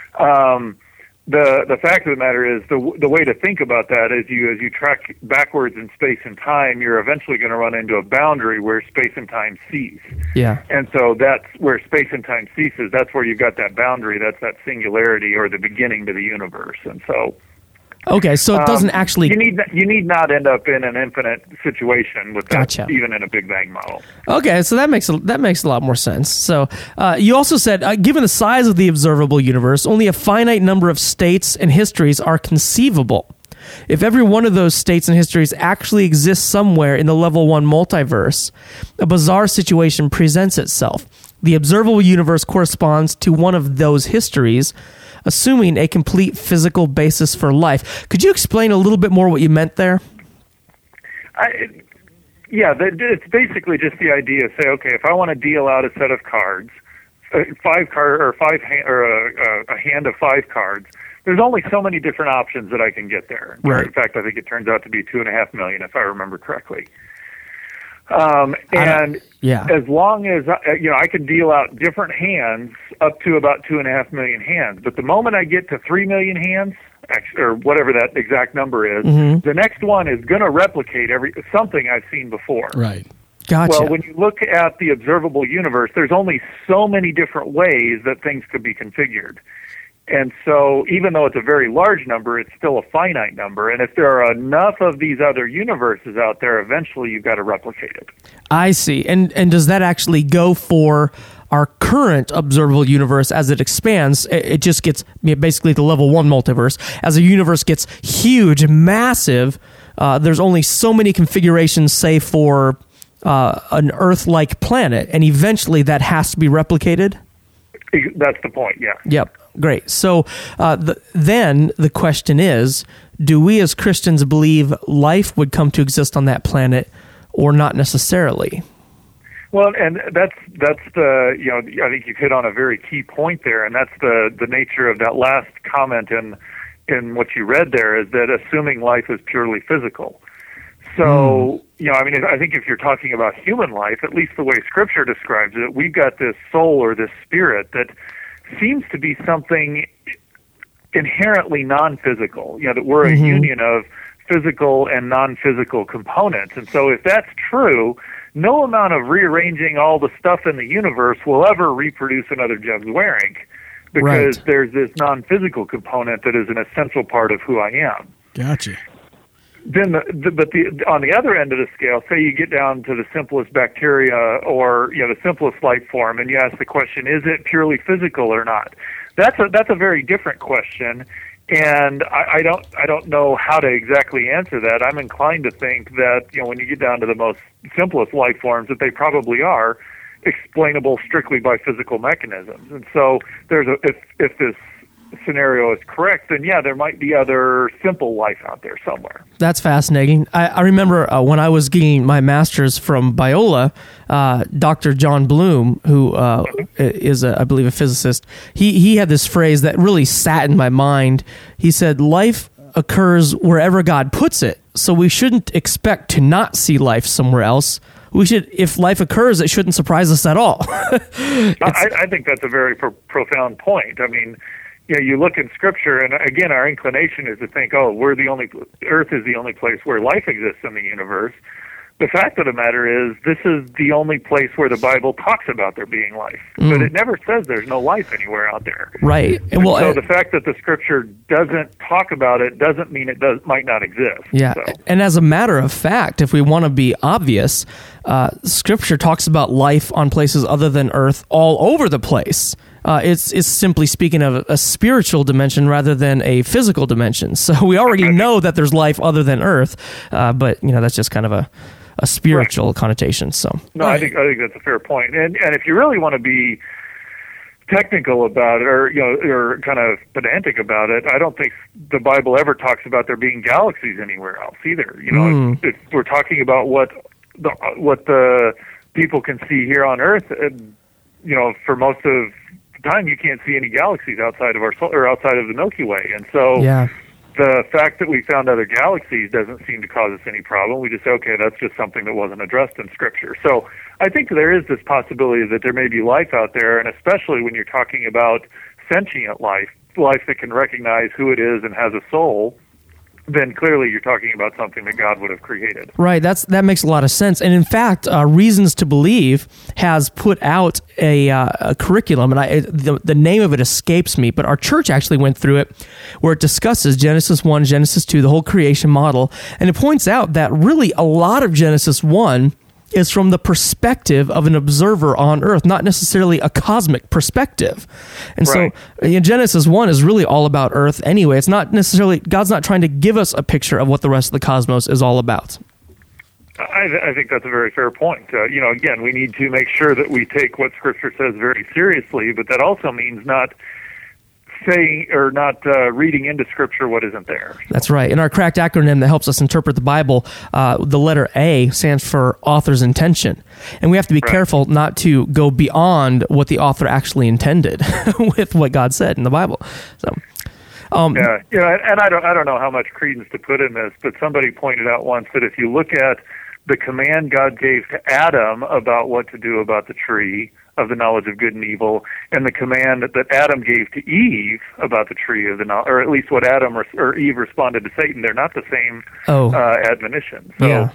[SPEAKER 6] The fact of the matter is the way to think about that is as you track backwards in space and time, you're eventually going to run into a boundary where space and time cease.
[SPEAKER 5] Yeah.
[SPEAKER 6] And so that's where space and time ceases. That's where you've got that boundary. That's that singularity or the beginning to the universe. And so...
[SPEAKER 5] Okay, so it doesn't actually...
[SPEAKER 6] You need not end up in an infinite situation with that,
[SPEAKER 5] Gotcha.
[SPEAKER 6] even in a Big Bang model.
[SPEAKER 5] Okay, so that makes a lot more sense. So you also said, given the size of the observable universe, only a finite number of states and histories are conceivable. If every one of those states and histories actually exists somewhere in the level 1 multiverse, a bizarre situation presents itself. The observable universe corresponds to one of those histories, assuming a complete physical basis for life. Could you explain a little bit more what you meant there?
[SPEAKER 6] It's basically just the idea of say, okay, if I want to deal out a set of cards, a hand of 5 cards, there's only so many different options that I can get there.
[SPEAKER 5] Right.
[SPEAKER 6] In fact, I think it turns out to be 2.5 million, if I remember correctly. As long as I can deal out different hands up to about 2.5 million hands, but the moment I get to 3 million hands, or whatever that exact number is, the next one is going to replicate something I've seen before.
[SPEAKER 4] Right.
[SPEAKER 5] Gotcha.
[SPEAKER 6] Well, when you look at the observable universe, there's only so many different ways that things could be configured. And so even though it's a very large number, it's still a finite number. And if there are enough of these other universes out there, eventually you've got to replicate it.
[SPEAKER 5] I see. And does that actually go for our current observable universe as it expands? It just gets basically the level 1 multiverse. As a universe gets huge, massive, there's only so many configurations, say, for an Earth-like planet. And eventually that has to be replicated?
[SPEAKER 6] That's the point, yeah.
[SPEAKER 5] Yep. Great. So then the question is, do we as Christians believe life would come to exist on that planet or not necessarily?
[SPEAKER 6] Well, and that's the, I think you've hit on a very key point there, and that's the nature of that last comment in what you read there, is that assuming life is purely physical. So, I think if you're talking about human life, at least the way Scripture describes it, we've got this soul or this spirit that seems to be something inherently non-physical, that we're a union of physical and non-physical components. And so if that's true, no amount of rearranging all the stuff in the universe will ever reproduce another Jeb Zwerink, because there's this non-physical component that is an essential part of who I am.
[SPEAKER 4] Gotcha.
[SPEAKER 6] Then, on the other end of the scale, say you get down to the simplest bacteria or the simplest life form, and you ask the question: is it purely physical or not? That's a very different question, and I don't know how to exactly answer that. I'm inclined to think that when you get down to the most simplest life forms, that they probably are explainable strictly by physical mechanisms. And so if this scenario is correct, then there might be other simple life out there somewhere.
[SPEAKER 5] That's fascinating. I remember when I was getting my master's from Biola, Dr. John Bloom, who is, I believe, a physicist, he had this phrase that really sat in my mind. He said, life occurs wherever God puts it, so we shouldn't expect to not see life somewhere else. We should, if life occurs, it shouldn't surprise us at all.
[SPEAKER 6] I think that's a very profound point. I mean, you look in Scripture, and again, our inclination is to think, Earth is the only place where life exists in the universe. The fact of the matter is, this is the only place where the Bible talks about there being life. But it never says there's no life anywhere out there.
[SPEAKER 5] Right.
[SPEAKER 6] Well, so the fact that the Scripture doesn't talk about it doesn't mean it might not exist.
[SPEAKER 5] Yeah.
[SPEAKER 6] So.
[SPEAKER 5] And as a matter of fact, if we want to be obvious, Scripture talks about life on places other than Earth all over the place. It's simply speaking of a spiritual dimension rather than a physical dimension. So we already know that there's life other than Earth, but that's just kind of a spiritual connotation. So
[SPEAKER 6] no, I think that's a fair point. And if you really want to be technical about it, or kind of pedantic about it, I don't think the Bible ever talks about there being galaxies anywhere else either. If we're talking about what the people can see here on Earth, for most of time you can't see any galaxies outside of outside of the Milky Way, and so the fact that we found other galaxies doesn't seem to cause us any problem. We just say, okay, that's just something that wasn't addressed in Scripture. So I think there is this possibility that there may be life out there, and especially when you're talking about sentient life that can recognize who it is and has a soul, then clearly you're talking about something that God would have created.
[SPEAKER 5] Right. That makes a lot of sense. And in fact, Reasons to Believe has put out a curriculum, and the name of it escapes me, but our church actually went through it, where it discusses Genesis 1, Genesis 2, the whole creation model, and it points out that really a lot of Genesis 1 is from the perspective of an observer on Earth, not necessarily a cosmic perspective. And so Genesis 1 is really all about Earth anyway. It's not necessarily, God's not trying to give us a picture of what the rest of the cosmos is all about.
[SPEAKER 6] I think that's a very fair point. Again, we need to make sure that we take what Scripture says very seriously, but that also means not saying or not reading into Scripture what isn't there.
[SPEAKER 5] That's right. In our cracked acronym that helps us interpret the Bible, the letter A stands for author's intention. And we have to be careful not to go beyond what the author actually intended with what God said in the Bible. So,
[SPEAKER 6] and I don't know how much credence to put in this, but somebody pointed out once that if you look at the command God gave to Adam about what to do about the tree of the knowledge of good and evil, and the command that Adam gave to Eve about the tree of the knowledge, or at least what Adam or Eve responded to Satan, they're not the same admonition. So,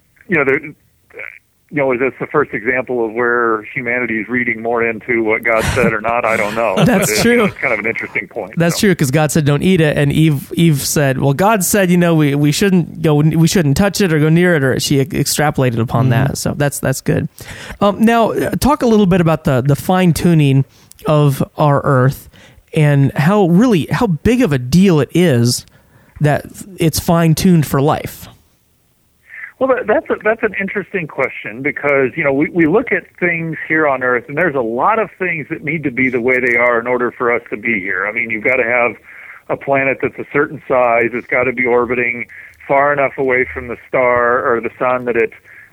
[SPEAKER 6] is this the first example of where humanity is reading more into what God said or not? I don't know.
[SPEAKER 5] That's true.
[SPEAKER 6] It's kind of an interesting point.
[SPEAKER 5] That's true, because God said don't eat it, and Eve said, well, God said, we shouldn't touch it or go near it, or she extrapolated upon that. So that's good. Now, talk a little bit about the fine tuning of our Earth and how big of a deal it is that it's fine tuned for life.
[SPEAKER 6] Well, that's an interesting question, because we look at things here on Earth, and there's a lot of things that need to be the way they are in order for us to be here. I mean, you've got to have a planet that's a certain size. It's got to be orbiting far enough away from the star or the sun that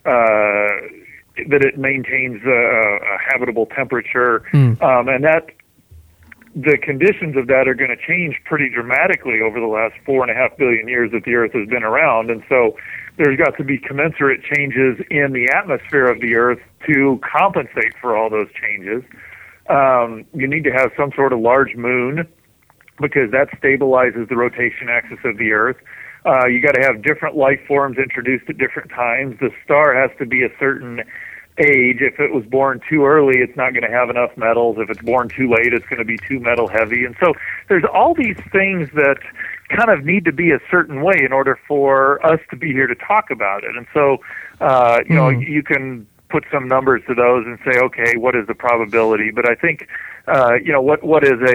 [SPEAKER 6] it maintains a habitable temperature, and that the conditions of that are going to change pretty dramatically over the last 4.5 billion years that the Earth has been around, and so there's got to be commensurate changes in the atmosphere of the Earth to compensate for all those changes. You need to have some sort of large moon, because that stabilizes the rotation axis of the Earth. You got to have different life forms introduced at different times. The star has to be a certain age. If it was born too early, it's not going to have enough metals. If it's born too late, it's going to be too metal heavy. And so there's all these things that kind of need to be a certain way in order for us to be here to talk about it. And so, you know, you can put some numbers to those and say, okay, what is the probability? But I think, you know, what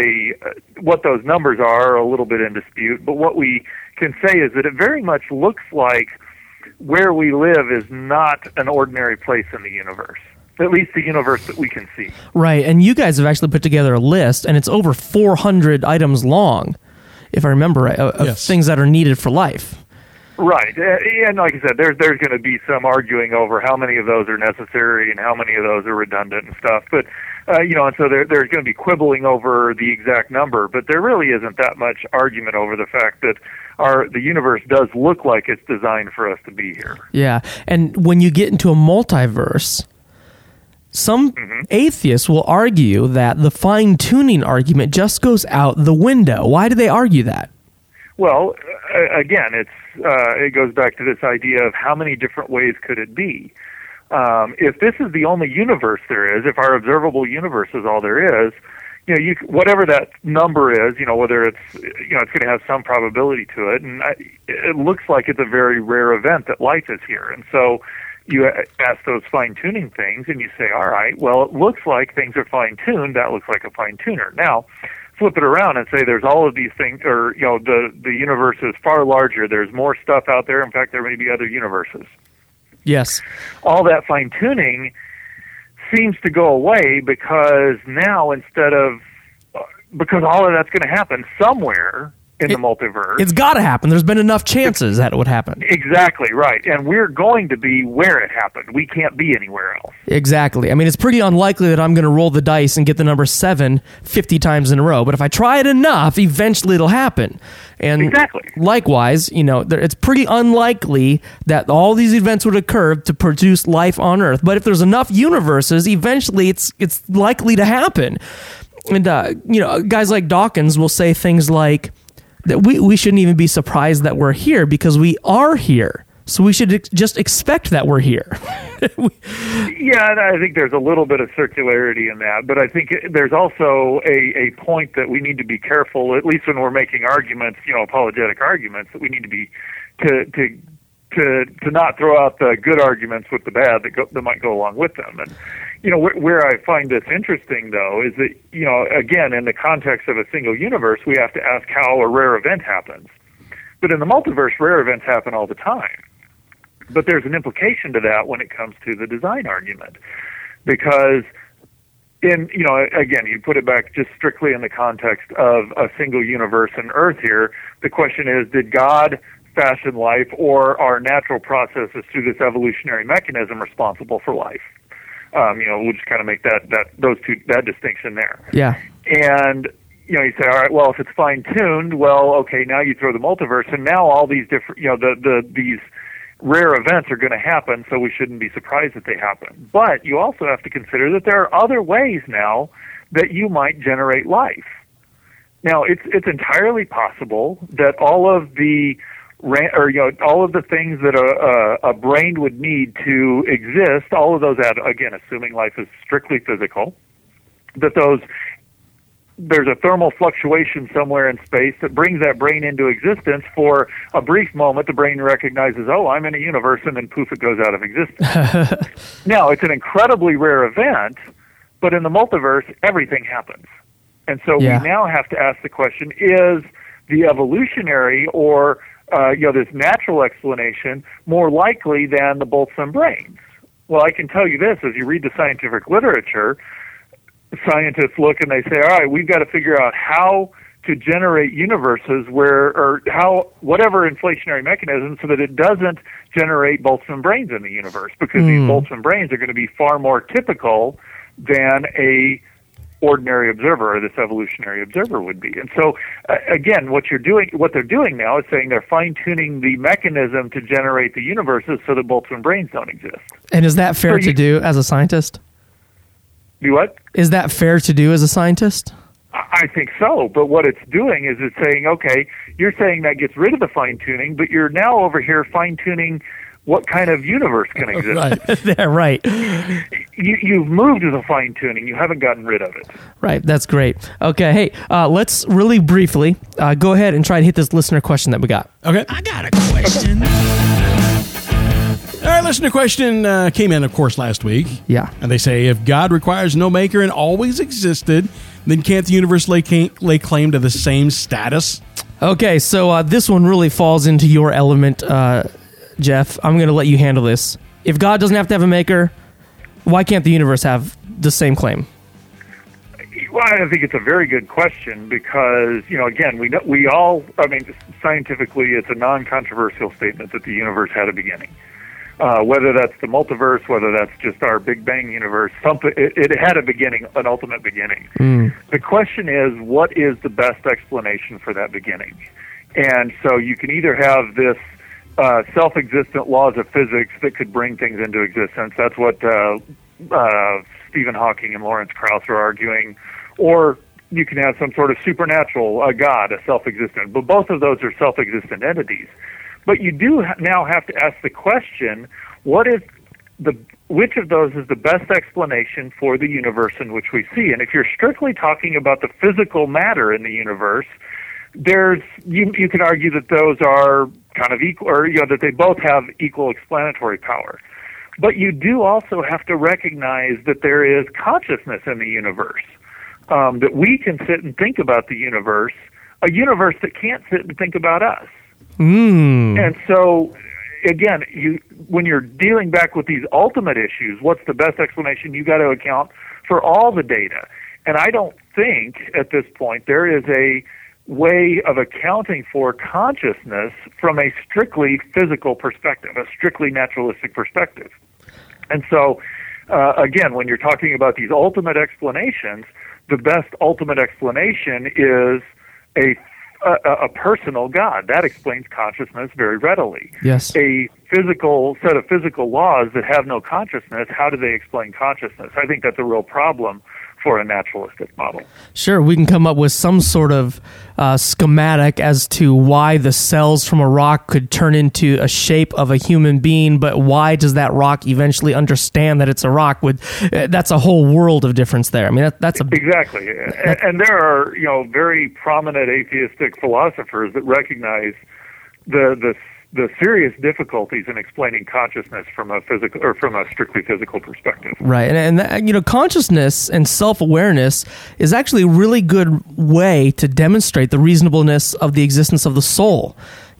[SPEAKER 6] those numbers are a little bit in dispute. But what we can say is that it very much looks like where we live is not an ordinary place in the universe. At least the universe that we can see.
[SPEAKER 5] Right, and you guys have actually put together a list, and it's over 400 items long, if I remember right, of things that are needed for life.
[SPEAKER 6] Right, and like I said, there's going to be some arguing over how many of those are necessary and how many of those are redundant and stuff. But you know, and so there's going to be quibbling over the exact number. But there really isn't that much argument over the fact that the universe does look like it's designed for us to be here.
[SPEAKER 5] Yeah, and when you get into a multiverse, some atheists will argue that the fine-tuning argument just goes out the window. Why do they argue that?
[SPEAKER 6] Well, again, it goes back to this idea of how many different ways could it be. If this is the only universe there is, if our observable universe is all there is, you know, whatever that number is, you know, whether it's, you know, it's going to have some probability to it, and it looks like it's a very rare event that life is here, and so you ask those fine-tuning things, and you say, all right, well, it looks like things are fine-tuned. That looks like a fine-tuner. Now, flip it around and say there's all of these things, or, you know, the universe is far larger. There's more stuff out there. In fact, there may be other universes.
[SPEAKER 5] Yes.
[SPEAKER 6] All that fine-tuning seems to go away because now because all of that's going to happen somewhere in the multiverse.
[SPEAKER 5] It's got to happen. There's been enough chances that it would happen.
[SPEAKER 6] Exactly, right. And we're going to be where it happened. We can't be anywhere else.
[SPEAKER 5] Exactly. I mean, it's pretty unlikely that I'm going to roll the dice and get the number 7 50 times in a row. But if I try it enough, eventually it'll happen. And
[SPEAKER 6] exactly.
[SPEAKER 5] Likewise, you know, it's pretty unlikely that all these events would occur to produce life on Earth. But if there's enough universes, eventually it's likely to happen. And, you know, guys like Dawkins will say things like, that we shouldn't even be surprised that we're here because we are here. So we should just expect that we're here.
[SPEAKER 6] Yeah, and I think there's a little bit of circularity in that, but I think there's also a point that we need to be careful, at least when we're making arguments, you know, apologetic arguments, that we need to be to not throw out the good arguments with the bad that might go along with them. And you know, where I find this interesting, though, is that, you know, again, in the context of a single universe, we have to ask how a rare event happens. But in the multiverse, rare events happen all the time. But there's an implication to that when it comes to the design argument. Because, you know, again, you put it back just strictly in the context of a single universe and Earth here, the question is, did God fashion life, or are natural processes through this evolutionary mechanism responsible for life? You know, we'll just kind of make that distinction there.
[SPEAKER 5] Yeah.
[SPEAKER 6] And, you know, you say, all right, well, if it's fine-tuned, well, okay, now you throw the multiverse, and now all these different, you know, these rare events are going to happen, so we shouldn't be surprised that they happen. But you also have to consider that there are other ways now that you might generate life. Now, it's entirely possible that all of the all of the things that a brain would need to exist, all of those, again, assuming life is strictly physical, that there's a thermal fluctuation somewhere in space that brings that brain into existence. For a brief moment, the brain recognizes, oh, I'm in a universe, and then poof, it goes out of existence. Now, it's an incredibly rare event, but in the multiverse, everything happens. And so we now have to ask the question, is the evolutionary or you know, this natural explanation more likely than the bolts and brains? Well, I can tell you this, as you read the scientific literature, scientists look and they say, all right, we've got to figure out how to generate universes whatever inflationary mechanism, so that it doesn't generate bolts and brains in the universe, because these bolts and brains are going to be far more typical than a ordinary observer, or this evolutionary observer, would be. And so, again, what they're doing now is saying they're fine-tuning the mechanism to generate the universes so that bolts and brains don't exist.
[SPEAKER 5] And is that fair to do as a scientist?
[SPEAKER 6] Do what?
[SPEAKER 5] Is that fair to do as a scientist?
[SPEAKER 6] I think so, but what it's doing is it's saying, okay, you're saying that gets rid of the fine-tuning, but you're now over here fine-tuning what kind of universe can exist?
[SPEAKER 5] Yeah, right.
[SPEAKER 6] You've moved with the fine-tuning. You haven't gotten rid of it.
[SPEAKER 5] Right, that's great. Okay, hey, let's really briefly go ahead and try to hit this listener question that we got.
[SPEAKER 4] Okay.
[SPEAKER 2] I got a question.
[SPEAKER 4] All right, listener question came in, of course, last week.
[SPEAKER 5] Yeah.
[SPEAKER 4] And they say, if God requires no maker and always existed, then can't the universe lay claim to the same status?
[SPEAKER 5] Okay, so this one really falls into your element, Jeff. I'm going to let you handle this. If God doesn't have to have a maker, why can't the universe have the same claim?
[SPEAKER 6] Well, I think it's a very good question because, again, scientifically, it's a non-controversial statement that the universe had a beginning. Whether that's the multiverse, whether that's just our Big Bang universe, it had a beginning, an ultimate beginning. The question is, what is the best explanation for that beginning? And so you can either have this self-existent laws of physics that could bring things into existence. That's what Stephen Hawking and Lawrence Krauss are arguing. Or you can have some sort of supernatural, a God, a self-existent. But both of those are self-existent entities. But you do now have to ask the question, which of those is the best explanation for the universe in which we see? And if you're strictly talking about the physical matter in the universe, you could argue that those are kind of equal, or that they both have equal explanatory power. But you do also have to recognize that there is consciousness in the universe, that we can sit and think about the universe, a universe that can't sit and think about us. And so, again, when you're dealing back with these ultimate issues, what's the best explanation? You got to account for all the data. And I don't think at this point there is a way of accounting for consciousness from a strictly physical perspective, a strictly naturalistic perspective. And so, again, when you're talking about these ultimate explanations, the best ultimate explanation is a personal God. That explains consciousness very readily.
[SPEAKER 5] Yes.
[SPEAKER 6] A physical set of physical laws that have no consciousness, how do they explain consciousness? I think that's a real problem for a naturalistic model.
[SPEAKER 5] Sure, we can come up with some sort of schematic as to why the cells from a rock could turn into a shape of a human being, but why does that rock eventually understand that it's a rock? That's a whole world of difference there. I mean, that's a...
[SPEAKER 6] Exactly. And there are, very prominent atheistic philosophers that recognize the serious difficulties in explaining consciousness from a physical or from a strictly physical perspective.
[SPEAKER 5] Right, and consciousness and self-awareness is actually a really good way to demonstrate the reasonableness of the existence of the soul.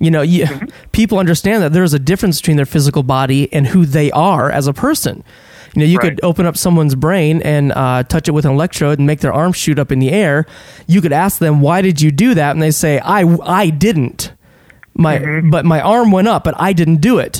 [SPEAKER 5] People understand that there's a difference between their physical body and who they are as a person. You could open up someone's brain and touch it with an electrode and make their arm shoot up in the air. You could ask them, "Why did you do that?" And they say, "I didn't." But my arm went up, but I didn't do it.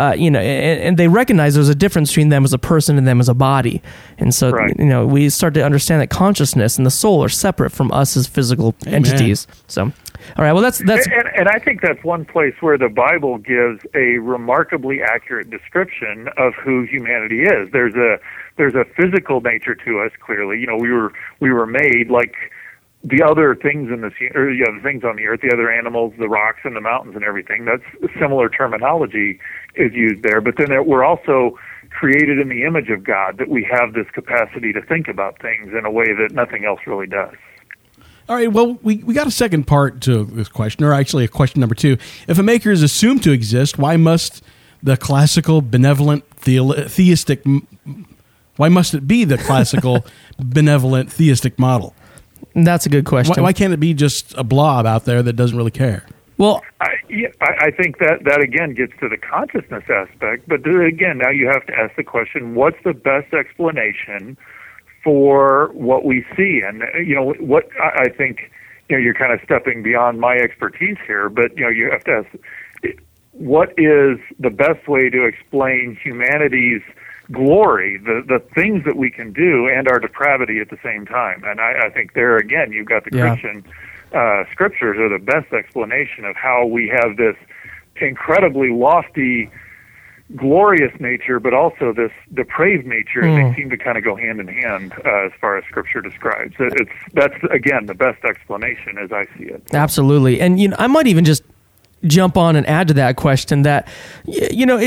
[SPEAKER 5] And they recognize there's a difference between them as a person and them as a body. And so, we start to understand that consciousness and the soul are separate from us as physical entities. So, all right, well, that's
[SPEAKER 6] and I think that's one place where the Bible gives a remarkably accurate description of who humanity is. There's a physical nature to us. Clearly, we were made like the other things in this, the things on the earth, the other animals, the rocks and the mountains and everything. That's similar terminology is used there. But then we're also created in the image of God, that we have this capacity to think about things in a way that nothing else really does.
[SPEAKER 4] All right, well, we got a second part to this question, or actually a question number 2. If a maker is assumed to exist, why must the classical benevolent theistic model?
[SPEAKER 5] That's a good question.
[SPEAKER 4] Why can't it be just a blob out there that doesn't really care?
[SPEAKER 5] Well,
[SPEAKER 6] I think that again gets to the consciousness aspect. But again, now you have to ask the question: what's the best explanation for what we see? And what I think you're kind of stepping beyond my expertise here. But you have to ask: what is the best way to explain humanity's glory, the things that we can do, and our depravity at the same time? And I think there again, you've got the Christian scriptures are the best explanation of how we have this incredibly lofty, glorious nature, but also this depraved nature, and they seem to kind of go hand in hand as far as Scripture describes. That's again the best explanation as I see it.
[SPEAKER 5] Absolutely, and I might even just jump on and add to that question that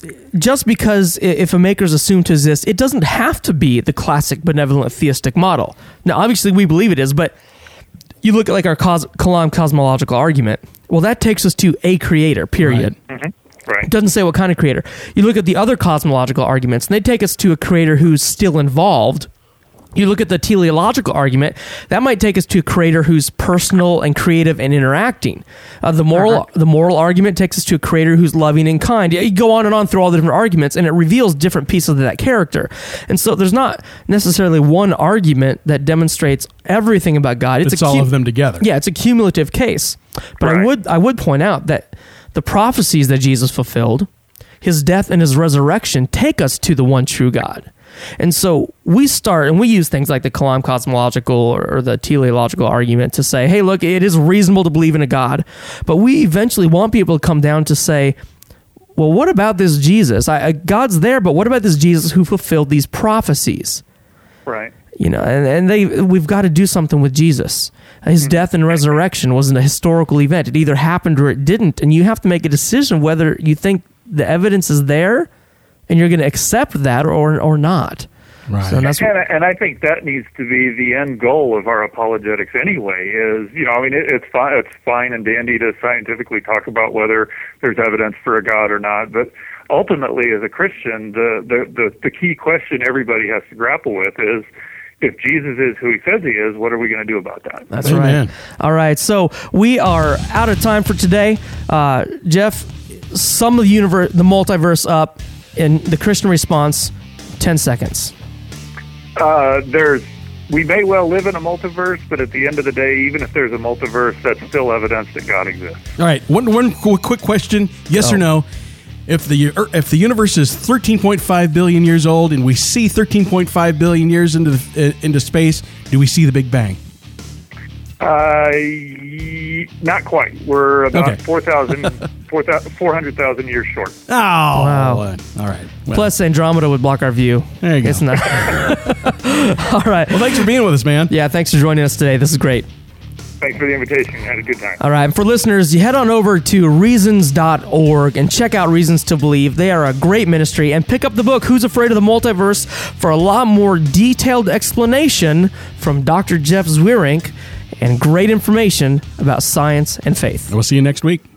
[SPEAKER 5] just because if a maker is assumed to exist, it doesn't have to be the classic benevolent theistic model. Now, obviously, we believe it is, but you look at like our Kalam cosmological argument. Well, that takes us to a creator, period.
[SPEAKER 6] Right. Mm-hmm. Right.
[SPEAKER 5] It doesn't say what kind of creator. You look at the other cosmological arguments, and they take us to a creator who's still involved. You look at the teleological argument, that might take us to a creator who's personal and creative and interacting. The moral argument takes us to a creator who's loving and kind. You go on and on through all the different arguments, and it reveals different pieces of that character. And so there's not necessarily one argument that demonstrates everything about God.
[SPEAKER 4] It's all of them together.
[SPEAKER 5] Yeah, it's a cumulative case. But
[SPEAKER 6] Right.
[SPEAKER 5] I would point out that the prophecies that Jesus fulfilled, his death and his resurrection, take us to the one true God. And so we start, and we use things like the Kalam cosmological or the teleological argument to say, hey, look, it is reasonable to believe in a God. But we eventually want people to come down to say, well, what about this Jesus? God's there, but what about this Jesus who fulfilled these prophecies?
[SPEAKER 6] Right.
[SPEAKER 5] You know, and we've got to do something with Jesus. His death and resurrection wasn't a historical event. It either happened or it didn't. And you have to make a decision whether you think the evidence is there and you're going to accept that or not.
[SPEAKER 4] Right.
[SPEAKER 5] So that's
[SPEAKER 6] And I think that needs to be the end goal of our apologetics anyway, is, you know, I mean, it's fine and dandy to scientifically talk about whether there's evidence for a God or not, but ultimately as a Christian, the key question everybody has to grapple with is, if Jesus is who he says he is, what are we going to do about that?
[SPEAKER 5] That's
[SPEAKER 4] Amen.
[SPEAKER 5] right. All right. So we are out of time for today. Jeff, sum of the multiverse up in the Christian response, 10 seconds.
[SPEAKER 6] We may well live in a multiverse, but at the end of the day, even if there's a multiverse, that's still evidence that God exists.
[SPEAKER 4] All right. One quick question: yes or no? If the universe is 13.5 billion years old and we see 13.5 billion years into space, do we see the Big Bang?
[SPEAKER 6] Not quite. We're about
[SPEAKER 4] Okay.
[SPEAKER 6] 400,000 years short.
[SPEAKER 4] Oh,
[SPEAKER 5] Wow.
[SPEAKER 4] all right. Well,
[SPEAKER 5] Plus, Andromeda would block our view.
[SPEAKER 4] There you go.
[SPEAKER 5] It's not. All right.
[SPEAKER 4] well, thanks for being with us, man.
[SPEAKER 5] Yeah, thanks for joining us today. This is great.
[SPEAKER 6] Thanks for the invitation. Had a good time.
[SPEAKER 5] All right. And for listeners, you head on over to reasons.org and check out Reasons to Believe. They are a great ministry. And pick up the book, Who's Afraid of the Multiverse, for a lot more detailed explanation from Dr. Jeff Zwirink and great information about science and faith.
[SPEAKER 4] We'll see you next week.